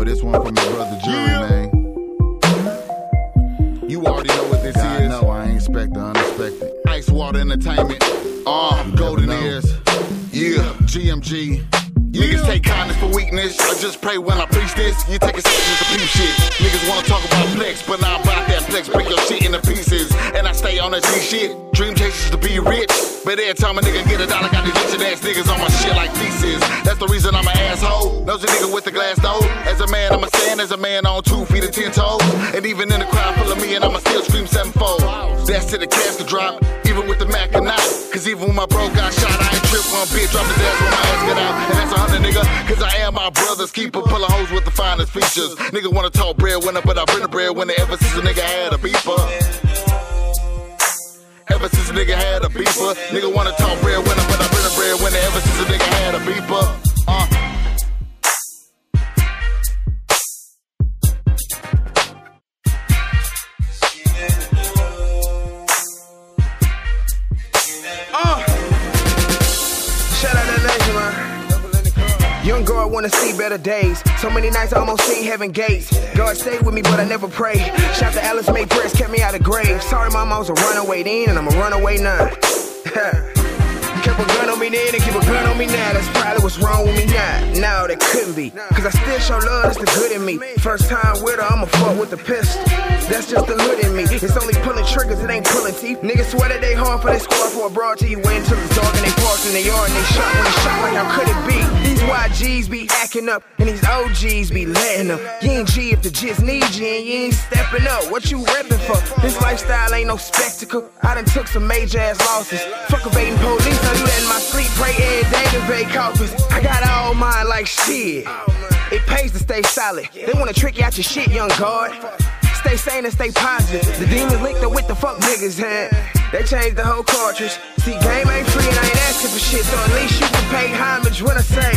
Yo, this one from my brother Jury, man. You already know what this God, is. no, I ain't expect the unexpected. Ice Water Entertainment. Golden Ears. Yeah, GMG. Niggas take kindness for weakness. I just pray when I preach this. You take it serious to peep shit. Niggas wanna talk about flex, but now I'm about that flex. Break your shit into pieces. And I stay on that G shit. Dream chasers to be rich. But every time a nigga get a dollar, got these bitchin' ass niggas on my shit like thesis. That's the reason I'm an asshole. Knows a nigga with the glass door. As a man, I'ma stand as a man on 2 feet and 10 toes. And even in the crowd full of me, and I'ma still scream sevenfold. That's to the casket drop, even with the Mac or not. Cause even when my bro got shot, I ain't trip one bit. Drop his ass when my ass get out. And that's 100, nigga. Cause I am my brother's keeper. Pull a hose with the finest features. Nigga wanna talk breadwinner, but I've been a breadwinner ever since a nigga had a beeper. Ever since a nigga had a beeper. Nigga wanna talk breadwinner, but I've been a breadwinner ever since a nigga had a beeper. Shout out that legend, man. Young God wanna see better days. So many nights I almost seen heaven gates. God stayed with me, but I never prayed. Shout to Alice made prayers, kept me out of grave. Sorry, mama, I was a runaway then, and I'm a runaway now. Kept a gun on me then and keep a gun on me now. That's probably what's wrong with me now. No, that couldn't be. Cause I still show love, that's the good in me. First time with her, I'ma fuck with the pistol. That's just the hood in me. It's only pulling triggers, it ain't pulling teeth. Niggas swear that they hard for they squad for a broad till you went till it's dark and they parked in the yard and they shot when they shot like how could it be? These YGs be acting up and these OGs be letting them. You ain't G if the G's need you and you ain't stepping up. What you reppin' for? This lifestyle ain't no spectacle. I done took some major ass losses. Fuck evading police, I do that in my sleep. Pray every day to evade coffins. I got all mine like shit. It pays to stay solid. They wanna trick you out your shit, young guard. Stay sane and stay positive. The demons linked up with the fuck niggas, they changed the whole cartridge. See, game ain't free and I ain't asking for shit, so at least you can pay homage when I say.